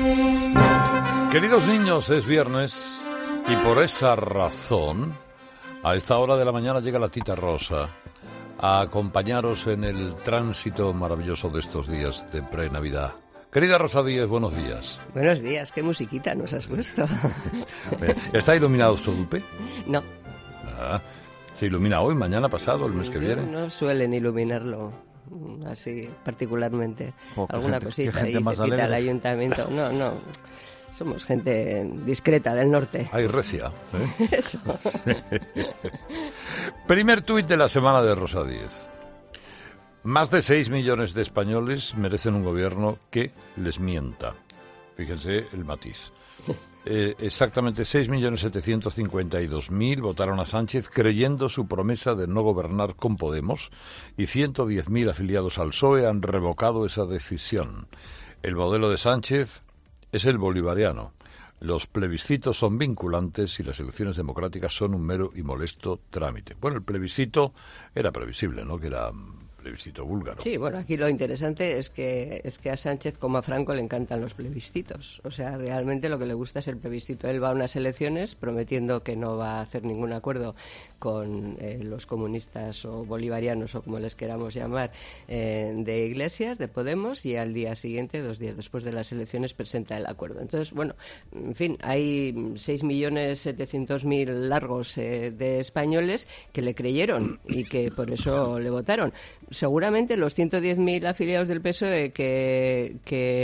Queridos niños, es viernes y por esa razón, a esta hora de la mañana llega la tita Rosa a acompañaros en el tránsito maravilloso de estos días de pre-Navidad. Querida Rosa Díez, buenos días. Buenos días, qué musiquita nos has puesto. ¿Está iluminado Sodupe? No. ¿Se ilumina hoy, mañana, pasado, el mes que viene? No suelen iluminarlo así particularmente. Alguna cosita ahí, te al ayuntamiento. No. Somos gente discreta del norte. Hay recia, ¿eh? Eso. Primer tuit de la semana de Rosa Díez. Más de 6 millones de españoles merecen un gobierno que les mienta. Fíjense el matiz. Exactamente 6.752.000 votaron a Sánchez creyendo su promesa de no gobernar con Podemos y 110.000 afiliados al PSOE han revocado esa decisión. El modelo de Sánchez es el bolivariano. Los plebiscitos son vinculantes y las elecciones democráticas son un mero y molesto trámite. Bueno, el plebiscito era previsible, ¿no? Que era plebiscito búlgaro. Sí, bueno, aquí lo interesante es que a Sánchez como a Franco le encantan los plebiscitos. O sea, realmente lo que le gusta es el plebiscito. Él va a unas elecciones prometiendo que no va a hacer ningún acuerdo con los comunistas o bolivarianos o como les queramos llamar, de Iglesias, de Podemos, y al día siguiente, 2 días después de las elecciones, presenta el acuerdo. Entonces, bueno, en fin, hay 6.700.000 largos de españoles que le creyeron y que por eso le votaron. Seguramente los 110.000 afiliados del PSOE que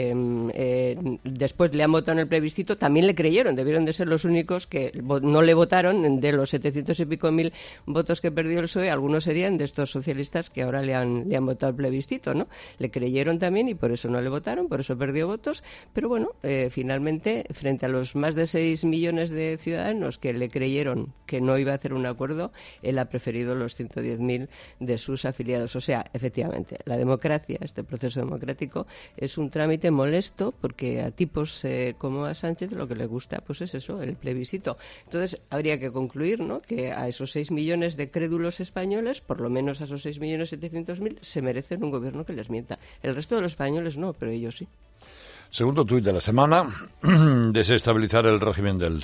después le han votado en el plebiscito también le creyeron. Debieron de ser los únicos que no le votaron. De los 700 y pico mil votos que perdió el PSOE, algunos serían de estos socialistas que ahora le han votado el plebiscito, ¿no? Le creyeron también y por eso no le votaron, por eso perdió votos. Pero bueno, finalmente, frente a los más de 6 millones de ciudadanos que le creyeron que no iba a hacer un acuerdo, él ha preferido los 110.000 de sus afiliados. O sea, efectivamente, la democracia, este proceso democrático, es un trámite molesto porque a tipos como a Sánchez lo que le gusta pues es eso, el plebiscito. Entonces, habría que concluir, ¿no?, que a esos 6 millones de crédulos españoles, por lo menos a esos 6.700.000, se merecen un gobierno que les mienta. El resto de los españoles no, pero ellos sí. Segundo tuit de la semana, desestabilizar el régimen del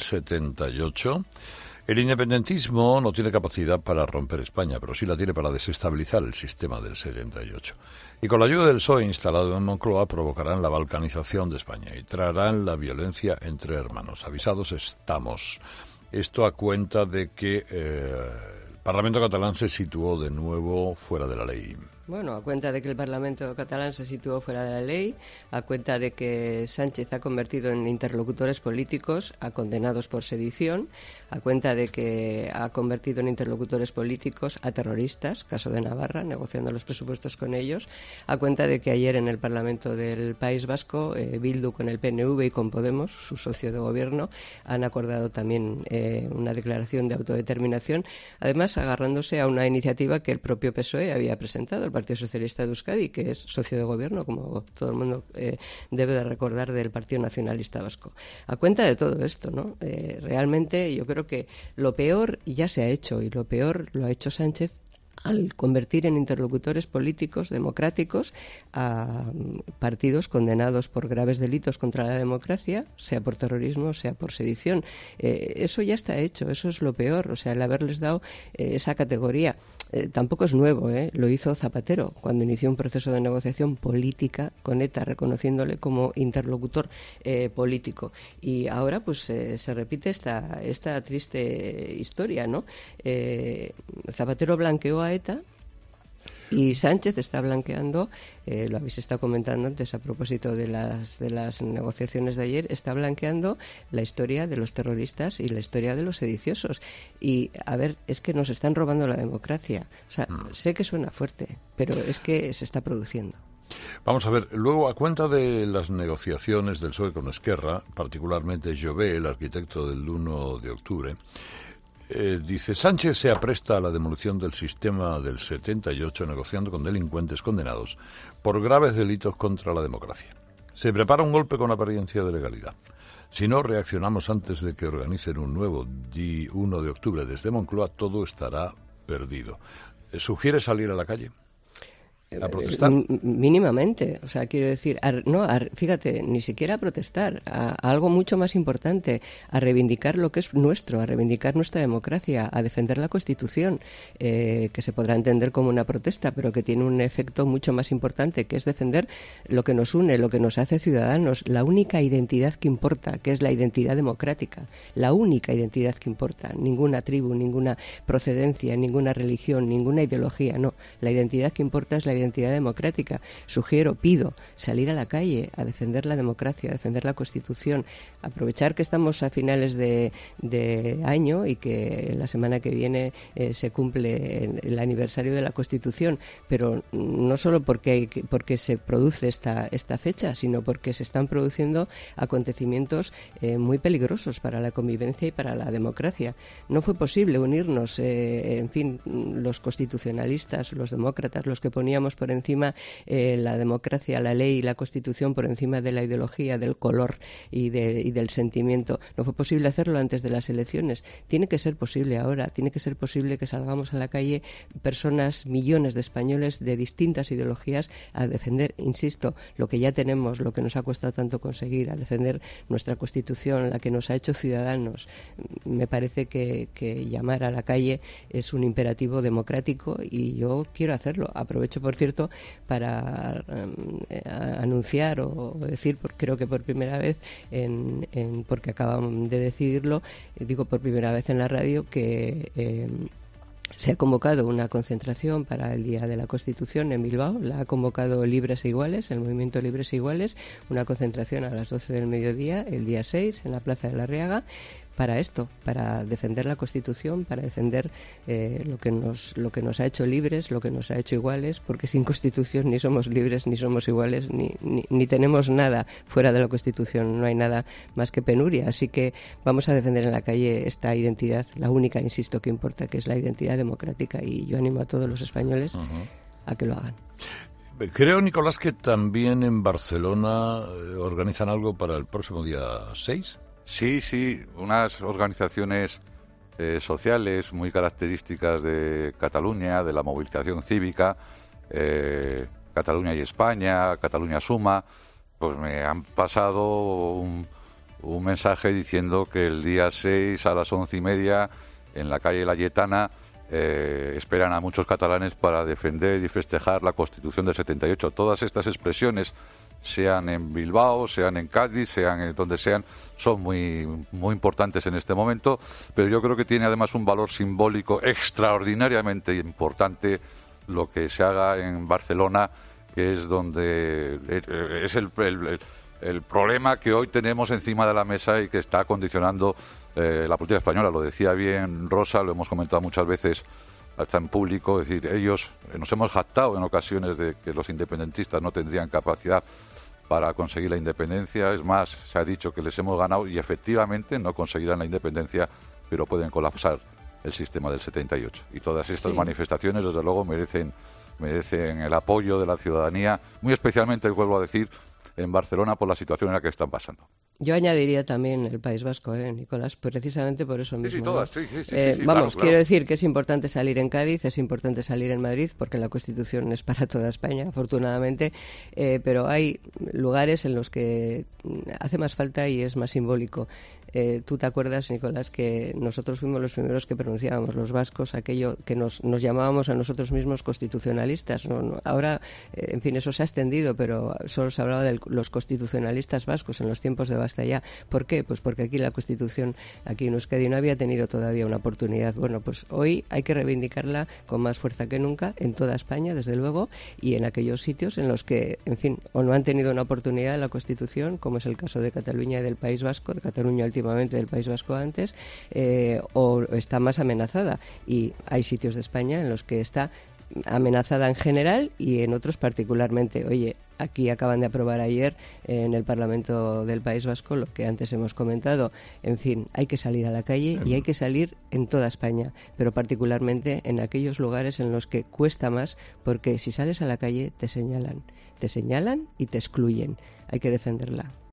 78. El independentismo no tiene capacidad para romper España, pero sí la tiene para desestabilizar el sistema del 78. Y con la ayuda del PSOE instalado en Moncloa provocarán la balcanización de España y traerán la violencia entre hermanos. Avisados estamos. Esto a cuenta de que el Parlamento catalán se situó de nuevo fuera de la ley. Bueno, a cuenta de que el Parlamento catalán se situó fuera de la ley, a cuenta de que Sánchez ha convertido en interlocutores políticos a condenados por sedición, a cuenta de que ha convertido en interlocutores políticos a terroristas, caso de Navarra, negociando los presupuestos con ellos, a cuenta de que ayer en el Parlamento del País Vasco, Bildu con el PNV y con Podemos, su socio de gobierno, han acordado también una declaración de autodeterminación, además agarrándose a una iniciativa que el propio PSOE había presentado, el Partido Socialista de Euskadi, que es socio de gobierno, como todo el mundo debe de recordar, del Partido Nacionalista Vasco. A cuenta de todo esto, ¿no? Realmente yo creo que lo peor ya se ha hecho, y lo peor lo ha hecho Sánchez al convertir en interlocutores políticos democráticos a partidos condenados por graves delitos contra la democracia, sea por terrorismo, sea por sedición. Eso ya está hecho, eso es lo peor, o sea, el haberles dado esa categoría. Tampoco es nuevo, lo hizo Zapatero cuando inició un proceso de negociación política con ETA, reconociéndole como interlocutor político. Y ahora pues se repite esta triste historia, ¿no? Zapatero blanqueó a ETA y Sánchez está blanqueando, lo habéis estado comentando antes a propósito de las negociaciones de ayer, está blanqueando la historia de los terroristas y la historia de los sediciosos. Y, a ver, es que nos están robando la democracia. O sea, sé que suena fuerte, pero es que se está produciendo. Vamos a ver, luego a cuenta de las negociaciones del PSOE con Esquerra, particularmente Jové, el arquitecto del 1 de octubre, dice, Sánchez se apresta a la demolición del sistema del 78 negociando con delincuentes condenados por graves delitos contra la democracia. Se prepara un golpe con apariencia de legalidad. Si no reaccionamos antes de que organicen un nuevo 1 de octubre desde Moncloa, todo estará perdido. ¿Sugiere salir a la calle? ¿A protestar? Mínimamente. O sea, quiero decir, fíjate, ni siquiera a protestar, a algo mucho más importante, a reivindicar lo que es nuestro, a reivindicar nuestra democracia, a defender la Constitución, que se podrá entender como una protesta, pero que tiene un efecto mucho más importante, que es defender lo que nos une, lo que nos hace ciudadanos, la única identidad que importa, que es la identidad democrática, la única identidad que importa, ninguna tribu, ninguna procedencia, ninguna religión, ninguna ideología, no, la identidad que importa es la identidad democrática. Pido salir a la calle a defender la democracia, a defender la Constitución, aprovechar que estamos a finales de año y que la semana que viene se cumple el aniversario de la Constitución, pero no solo porque se produce esta fecha, sino porque se están produciendo acontecimientos muy peligrosos para la convivencia y para la democracia. No fue posible unirnos, los constitucionalistas, los demócratas, los que poníamos por encima la democracia, la ley y la Constitución por encima de la ideología, del color y del sentimiento. No fue posible hacerlo antes de las elecciones. Tiene que ser posible ahora. Tiene que ser posible que salgamos a la calle personas, millones de españoles de distintas ideologías a defender, insisto, lo que ya tenemos, lo que nos ha costado tanto conseguir, a defender nuestra Constitución, la que nos ha hecho ciudadanos. Me parece que llamar a la calle es un imperativo democrático y yo quiero hacerlo. Aprovecho, por cierto, para anunciar o decir, creo que por primera vez, porque acaban de decidirlo, digo por primera vez en la radio, que se ha convocado una concentración para el Día de la Constitución en Bilbao. La ha convocado Libres e Iguales, el movimiento Libres e Iguales, una concentración a las 12 del mediodía, el día 6, en la Plaza de la Arriaga, para esto, para defender la Constitución, para defender lo que nos ha hecho libres, lo que nos ha hecho iguales, porque sin Constitución ni somos libres, ni somos iguales, ni tenemos nada fuera de la Constitución, no hay nada más que penuria. Así que vamos a defender en la calle esta identidad, la única, insisto, que importa, que es la identidad democrática, y yo animo a todos los españoles a que lo hagan. Creo, Nicolás, que también en Barcelona organizan algo para el próximo día 6. Sí, unas organizaciones sociales muy características de Cataluña, de la movilización cívica, Cataluña y España, Cataluña Suma, pues me han pasado un mensaje diciendo que el día 6 a las 11:30 en la calle Layetana esperan a muchos catalanes para defender y festejar la Constitución del 78. Todas estas expresiones, sean en Bilbao, sean en Cádiz, sean en donde sean, son muy, muy importantes en este momento, pero yo creo que tiene además un valor simbólico extraordinariamente importante lo que se haga en Barcelona, que es donde es el problema que hoy tenemos encima de la mesa y que está condicionando la política española. Lo decía bien Rosa, lo hemos comentado muchas veces hasta en público, es decir, ellos nos hemos jactado en ocasiones de que los independentistas no tendrían capacidad para conseguir la independencia. Es más, se ha dicho que les hemos ganado y efectivamente no conseguirán la independencia, pero pueden colapsar el sistema del 78. Y todas estas manifestaciones, desde luego, merecen el apoyo de la ciudadanía, muy especialmente, vuelvo a decir, en Barcelona por la situación en la que están pasando. Yo añadiría también el País Vasco, Nicolás, precisamente por eso mismo. Sí, todas, ¿no? Sí, vamos, claro. Quiero decir que es importante salir en Cádiz, es importante salir en Madrid, porque la Constitución es para toda España, afortunadamente, pero hay lugares en los que hace más falta y es más simbólico. Tú te acuerdas, Nicolás, que nosotros fuimos los primeros que pronunciábamos, los vascos, aquello que nos llamábamos a nosotros mismos constitucionalistas. No, ahora, en fin, eso se ha extendido, pero solo se hablaba de los constitucionalistas vascos en los tiempos de Basta Ya. ¿Por qué? Pues porque aquí la Constitución, aquí en Euskadi, no había tenido todavía una oportunidad. Bueno, pues hoy hay que reivindicarla con más fuerza que nunca en toda España, desde luego, y en aquellos sitios en los que, en fin, o no han tenido una oportunidad en la Constitución, como es el caso de Cataluña y del País Vasco, de Cataluña últimamente, del País Vasco antes, o está más amenazada. Y hay sitios de España en los que está amenazada en general y en otros particularmente. Oye, aquí acaban de aprobar ayer en el Parlamento del País Vasco lo que antes hemos comentado. En fin, hay que salir a la calle y hay que salir en toda España, pero particularmente en aquellos lugares en los que cuesta más, porque si sales a la calle te señalan y te excluyen. Hay que defenderla.